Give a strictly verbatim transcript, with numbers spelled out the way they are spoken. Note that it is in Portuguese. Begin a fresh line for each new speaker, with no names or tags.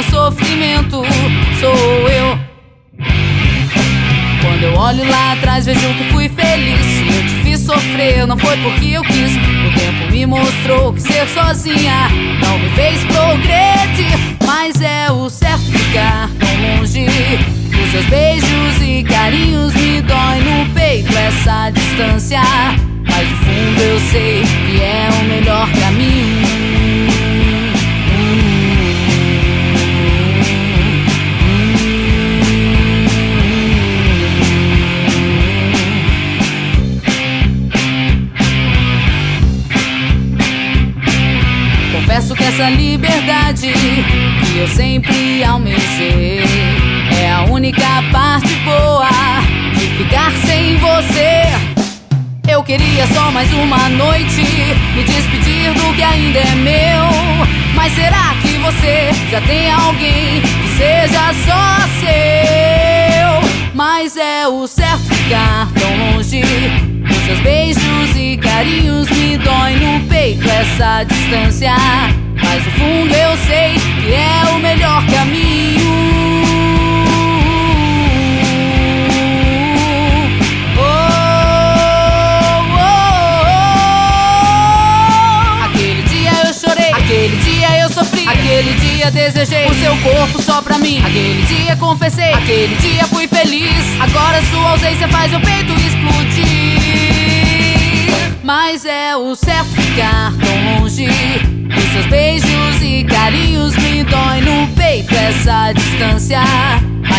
meu sofrimento sou eu. Quando eu olho lá atrás vejo que fui feliz. Se eu te fiz sofrer não foi porque eu quis. O tempo me mostrou que ser sozinha não me fez progredir. Mas é o certo ficar tão longe. Os seus beijos e carinhos me dói no peito essa distância. Mas no fundo eu sei que é o melhor caminho. Confesso que essa liberdade que eu sempre almejei é a única parte boa de ficar sem você. Eu queria só mais uma noite, me despedir do que ainda é meu. Mas será que você já tem alguém que seja só seu? Mas é o certo ficar tão longe. Os seus beijos e carinhos me dói no peito essa distância. Mas no fundo eu sei que é o melhor caminho. Aquele dia eu sofri, aquele dia desejei o seu corpo só pra mim. Aquele dia confessei, aquele dia fui feliz. Agora sua ausência faz meu peito explodir. Mas é o certo ficar tão longe. Os seus beijos e carinhos me dói no peito essa distância.